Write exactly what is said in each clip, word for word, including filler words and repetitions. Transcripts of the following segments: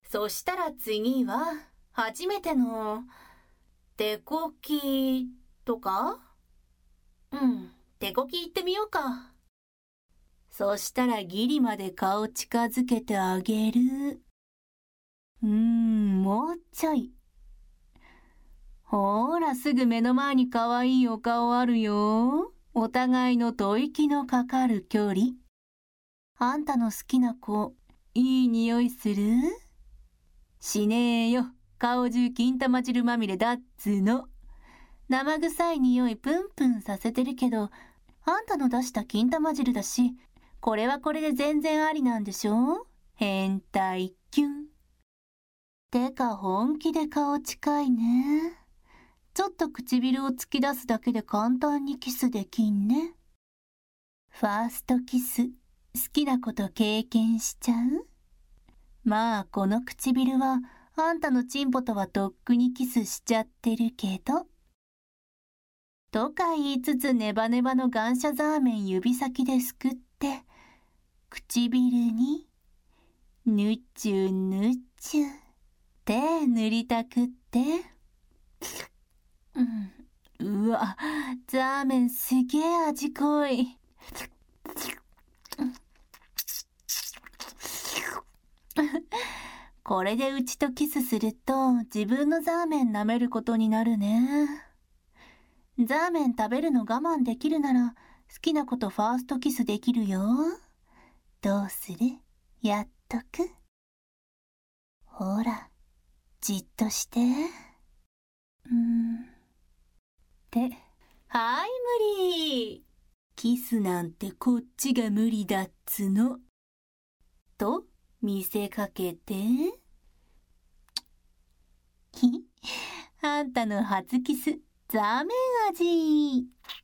そしたら次は、初めての、手こきとか？うん、手こき行ってみようか。そしたらギリまで顔近づけてあげる。うーん、もうちょい。ほーら、すぐ目の前に可愛いお顔あるよ。お互いの吐息のかかる距離。あんたの好きな子、いい匂いする？しねえよ。顔中金玉汁まみれだっつの。生臭い匂いプンプンさせてるけど、あんたの出した金玉汁だし、これはこれで全然ありなんでしょ？変態キュン。てか本気で顔近いね。ちょっと唇を突き出すだけで簡単にキスできんね。ファーストキス、好きなこと経験しちゃう？まあこの唇はあんたのチンポとはとっくにキスしちゃってるけど。とか言いつつネバネバのガンシャザーメン指先ですくって、唇にぬちゅぬちゅって塗りたくって。うん、うわ、ザーメンすげえ味濃い。これでうちとキスすると自分のザーメン舐めることになるね。ザーメン食べるの我慢できるなら好きな子とファーストキスできるよ。どうする？やっとく？ほら、じっとして。うーん。って、はい、無理。キスなんてこっちが無理だっつの。と、見せかけて。ひ、あんたの初キス、ザーメン味。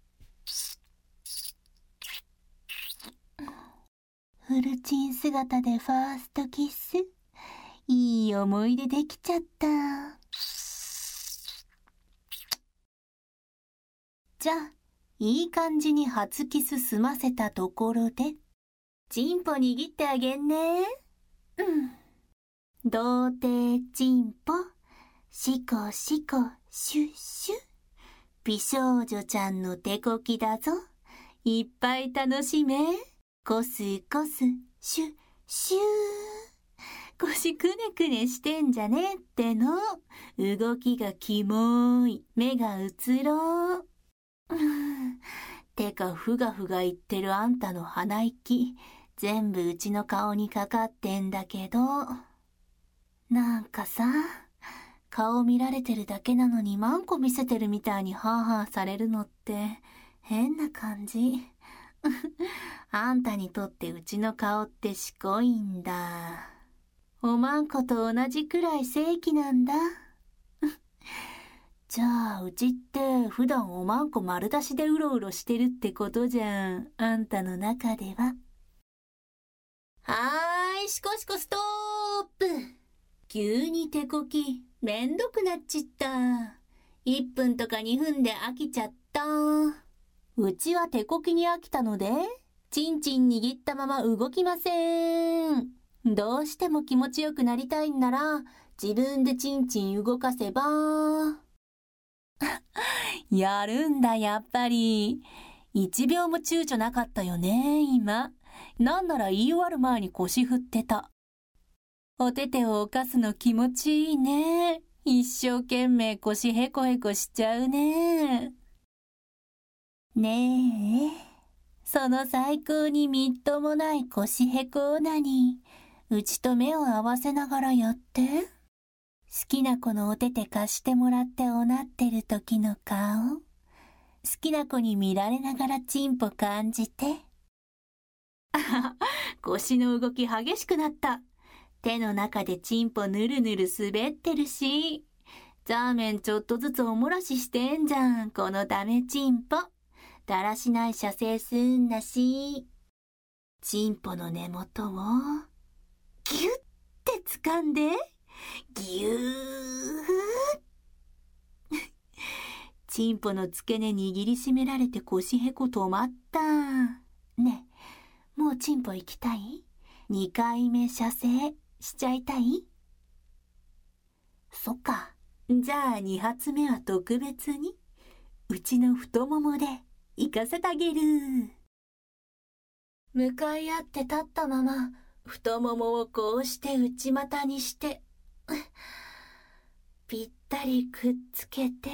フルチン姿でファーストキス。いい思い出できちゃった。じゃあ、いい感じに初キス済ませたところで、チンポ握ってあげんね。うん。童貞チンポ、シコシコ、シュッシュ。美少女ちゃんの手こきだぞ。いっぱい楽しめ。コスコス、シュッシュー。腰くねくねしてんじゃねっての。動きがキモい。目がうつろう。てかふがふが言ってるあんたの鼻息、全部うちの顔にかかってんだけど。なんかさ、顔見られてるだけなのにマンコ見せてるみたいにハーハーされるのって変な感じ。あんたにとってうちの顔ってしこいんだ。おまんこと同じくらい正規なんだ。じゃあうちって普段おまんこ丸出しでうろうろしてるってことじゃん、あんたの中では。はーい、シコシコストップ。急に手こきめんどくなっちった。いっぷんとかにふんで飽きちゃった。うちは手こきに飽きたので、チンチン握ったまま動きません。どうしても気持ちよくなりたいんなら、自分でチンチン動かせば。やるんだ、やっぱり。一秒も躊躇なかったよね、今。なんなら言い終わる前に腰振ってた。おててを犯すの気持ちいいね。一生懸命腰へこへこしちゃうね。ねえ、その最高にみっともない腰へこオナニー、うちと目を合わせながらやって。好きな子のおてて貸してもらっておなってる時の顔。好きな子に見られながらチンポ感じて。あはは、腰の動き激しくなった。手の中でチンポぬるぬる滑ってるし。ザーメンちょっとずつおもらししてんじゃん、このダメチンポ。だらしない射精すんだし。チンポの根元をギュッて掴んで、ギューチンポの付け根握りしめられて腰へこ止まった。ねえ、もうチンポ行きたい？にかいめ射精しちゃいたい？ そっか。じゃあ二発目は特別に、うちの太ももで行かせてあげる。向かい合って立ったまま、太ももをこうして内股にして、ぴったりくっつけて、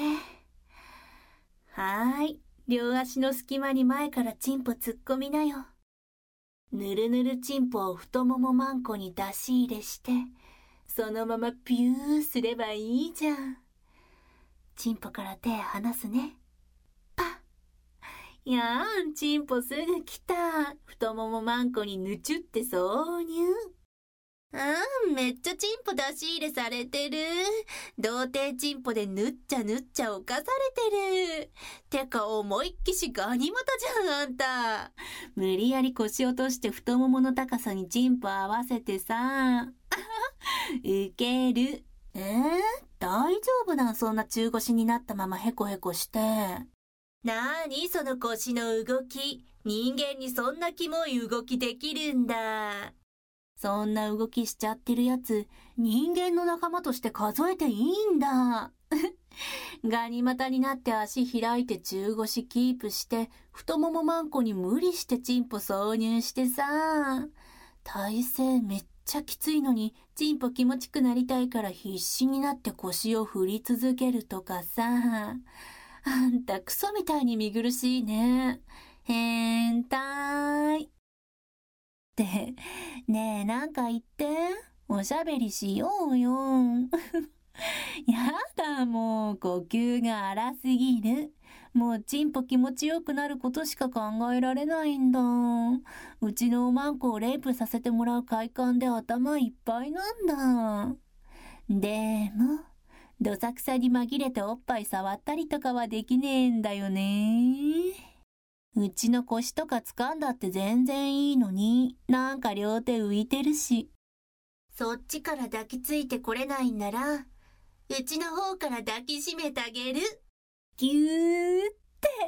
はーい、両足の隙間に前からチンポ突っ込みなよ。ぬるぬるチンポを太ももマンコに出し入れして、そのままピューすればいいじゃん。チンポから手離すね。パッ。やーん、チンポすぐ来た。太ももマンコにぬちゅって挿入。うん、めっちゃチンポ出し入れされてる。童貞チンポでぬっちゃぬっちゃ犯されてる。てか思いっきしガニ股じゃん、あんた。無理やり腰落として太ももの高さにチンポ合わせてさ。ウケる。えー、大丈夫なん、そんな中腰になったままヘコヘコして。なーにその腰の動き。人間にそんなキモい動きできるんだ。そんな動きしちゃってるやつ、人間の仲間として数えていいんだ。ガニ股になって足開いて中腰キープして、太ももマンコに無理してチンポ挿入してさ。体勢めっちゃきついのに、チンポ気持ちくなりたいから必死になって腰を振り続けるとかさ。あんたクソみたいに見苦しいね。変態。って、ねえ、なんか言って。おしゃべりしようよ。やだ、もう、呼吸が荒すぎる。もう、チンポ気持ちよくなることしか考えられないんだ。うちのおまんこをレイプさせてもらう快感で頭いっぱいなんだ。でも、どさくさに紛れておっぱい触ったりとかはできねえんだよね。うちの腰とか掴んだって全然いいのに、なんか両手浮いてるし。そっちから抱きついてこれないんなら、うちの方から抱きしめてあげる。ぎゅーって。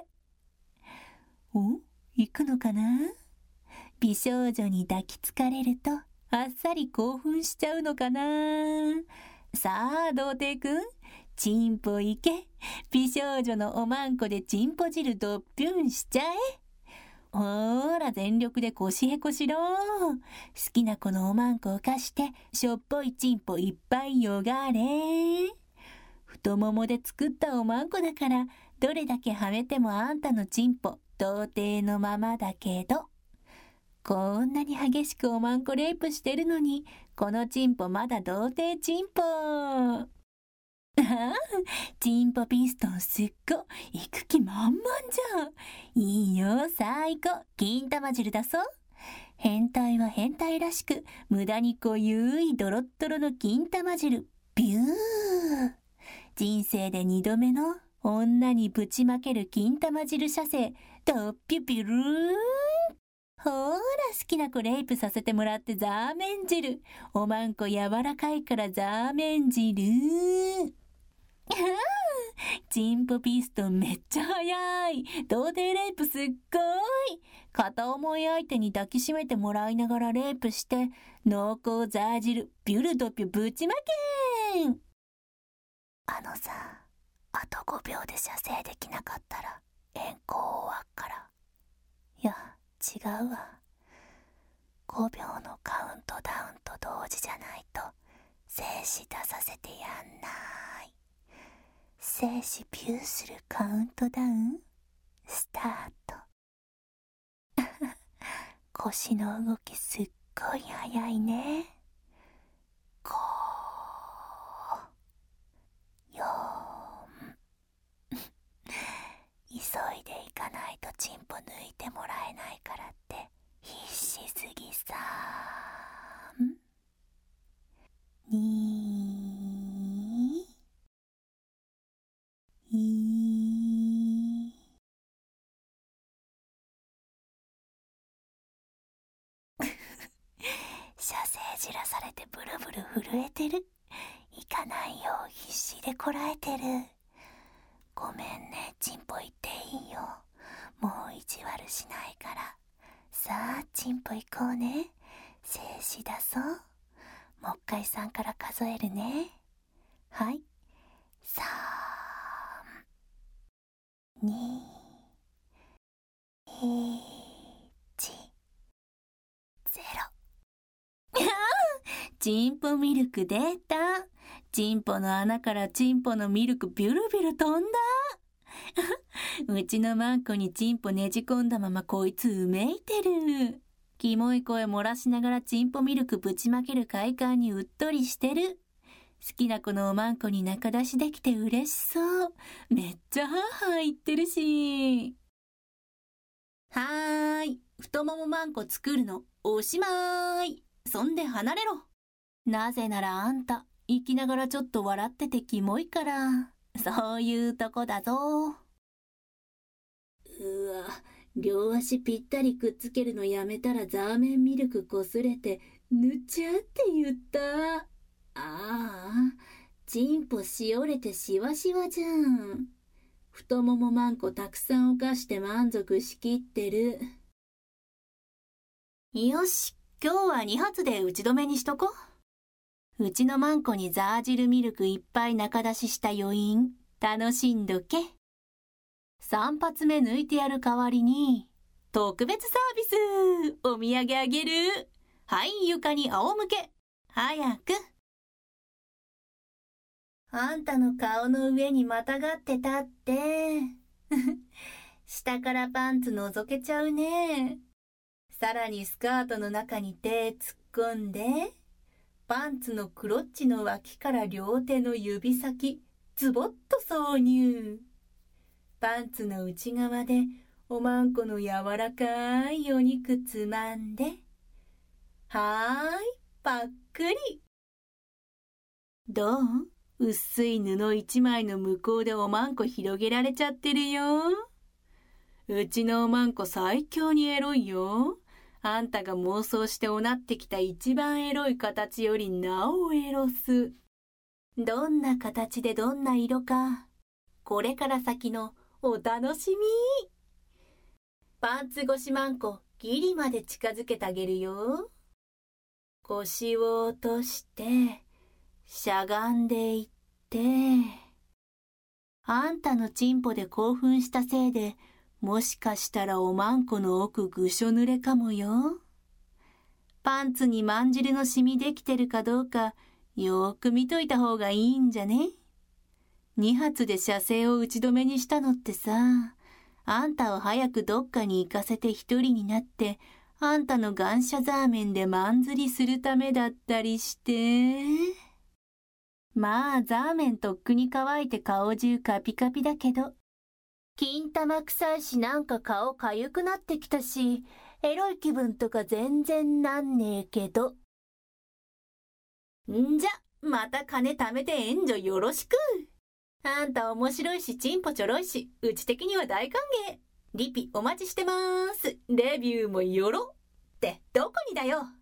お、行くのかな？美少女に抱きつかれると、あっさり興奮しちゃうのかな？さあ、童貞くん、チンポいけ。美少女のおまんこでチンポ汁ドッピュンしちゃえ。ほーら、全力で腰へこしろ。好きな子のおまんこを貸して、しょっぽいチンポいっぱいよがれ。太ももで作ったおまんこだから、どれだけはめてもあんたのチンポ、童貞のままだけど。こんなに激しくおまんこレイプしてるのに、このチンポまだ童貞チンポ。チンポピストンすっご、行く気満々じゃん。いいよ、最高、金玉汁だぞ。変態は変態らしく、無駄に濃ゆいドロッドロの金玉汁、ビュー。人生で二度目の女にぶちまける金玉汁射精、ドッピュピュルーン。ほーら、好きな子レイプさせてもらってザーメン汁。おまんこ柔らかいからザーメン汁。チンポピストンめっちゃ早い。童貞レイプすっごい。片思い相手に抱きしめてもらいながらレイプして、濃厚ザー汁、ビュルドピュぶちまけん。あのさ、あとごびょうで射精できなかったら、円行終わっから。いや、違うわ。ごびょうのカウントダウンと同時じゃないと、精子出させてやんない。精子ピューするカウントダウンスタート。腰の動きすっごい速いね。ごー、よーん。急いでいかないとチンポ抜いてもらえないからって必死すぎさーん。にーいー射精じらされてブルブル震えてる。いかないよう必死でこらえてる。ごめんね、チンポ行っていいよ。もう意地悪しないから。さあ、チンポ行こうね。精子出そう。もう一回さんから数えるね。 はい。さん、に、いち、ゼロ。チンポミルク出た。チンポの穴からチンポのミルクビュルビュル飛んだ。うちのマンコにチンポねじ込んだままこいつうめいてる。キモい声漏らしながらチンポミルクぶちまける快感にうっとりしてる。好きな子のおまんこに仲出しできて嬉しそう。めっちゃハーハー言ってるし。はーい。太ももまんこ作るのおしまーい。そんで離れろ。なぜならあんた、生きながらちょっと笑っててキモいから。そういうとこだぞ。うわ、両足ぴったりくっつけるのやめたらザーメンミルクこすれてぬちゃって言った。ああ、チンポしおれてしわしわじゃん。太ももまんこたくさん犯して満足しきってる。よし、今日はに発で打ち止めにしとこ。うちのマンコにザー汁ミルクいっぱい中出しした余韻、楽しんどけ。さん発目抜いてやる代わりに、特別サービスお土産あげる。はい、床に仰向け。早く。あんたの顔の上にまたがって立って。下からパンツ覗けちゃうね。さらにスカートの中に手突っ込んで、パンツのクロッチの脇から両手の指先、ズボッと挿入。パンツの内側でおまんこの柔らかいお肉つまんで、はーい、パックリ。どう？薄い布一枚の向こうでおまんこ広げられちゃってるよ。うちのおまんこ最強にエロいよ。あんたが妄想しておなってきた一番エロい形よりなおエロス。どんな形でどんな色か、これから先のお楽しみ。パンツ越しまんこギリまで近づけてあげるよ。腰を落としてしゃがんでいって、あんたのチンポで興奮したせいで、もしかしたらおまんこの奥ぐしょ濡れかもよ。パンツにまん汁のシミできてるかどうかよーく見といた方がいいんじゃね。に発で射精を打ち止めにしたのってさ、あんたを早くどっかに行かせて一人になって、あんたの感謝ザーメンでまんずりするためだったりして。まあザーメンとっくに乾いて顔中カピカピだけど、金玉臭いしなんか顔かゆくなってきたし、エロい気分とか全然なんねえけど。んじゃ、また金貯めて援助よろしく。あんた面白いしチンポちょろいし、うち的には大歓迎。リピお待ちしてまーす。レビューもよろってどこにだよ。